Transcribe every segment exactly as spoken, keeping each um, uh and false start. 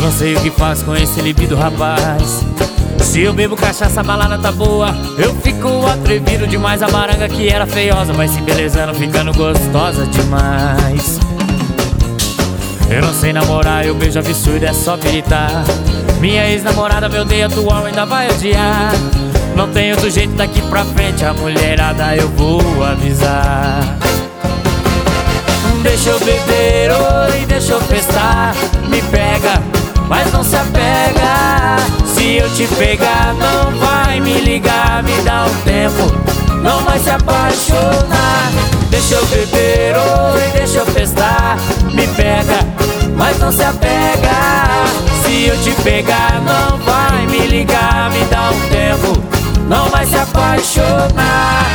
não sei o que faço com esse libido, rapaz. Se eu bebo cachaça, a balada tá boa, eu fico atrevido demais. A baranga que era feiosa vai se embelezando, ficando gostosa demais. Eu não sei namorar, eu beijo absurdo, é só gritar. Minha ex-namorada me odeia, atual ainda vai odiar. Não tem outro jeito daqui pra frente, a mulherada eu vou avisar. Deixa eu beber, oi, deixa eu festar. Me pega, mas não se apega. Se eu te pegar, não vai me ligar. Me dá um tempo, não vai se apaixonar. Deixa eu beber, oi, deixa eu festar. Me pega, mas não se apega. Se eu te pegar, não vai me ligar. Me dá um tempo, não vai se apaixonar.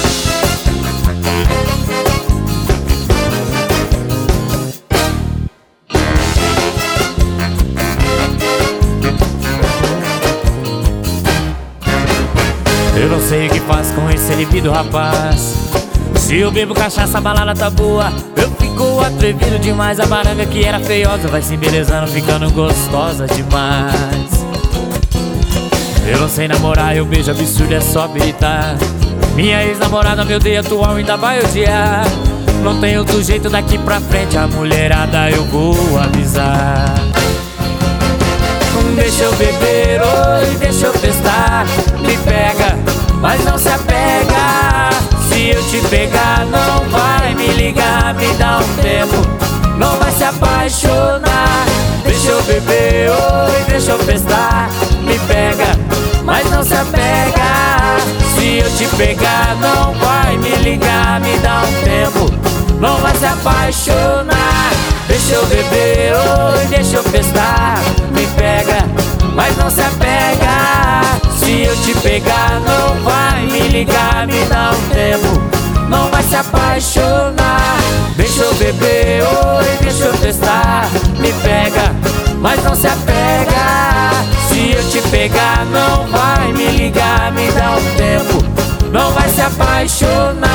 Eu não sei o que faço com esse libido, rapaz. Se eu bebo cachaça, a balada tá boa, eu fico atrevido demais. A baranga que era feiosa vai se embelezando, ficando gostosa demais. Eu não sei namorar, eu beijo absurdo, é só gritar. Minha ex-namorada me odeia, atual ainda vai odiar. Não tem outro jeito daqui pra frente, a mulherada eu vou avisar. Deixa eu beber, oi, deixa eu festar. Me pega, mas não se apega. Se eu te pegar, não vai me ligar. Me dá um tempo, não vai se apaixonar. Deixa eu beber, oi, deixa eu festar. Me pega, mas não se apega. Se eu te pegar, não vai me ligar. Me dá um tempo, não vai se apaixonar. Deixa eu beber, oi, deixa eu festar. Me pega, mas não se apega. Se eu te pegar, não vai me ligar. Me dá um tempo, não vai se apaixonar. Deixa eu beber, oi, deixa eu festar. Me pega, mas não se apega. Se eu te pegar, não vai me ligar. Me dá um tempo, não vai se apaixonar.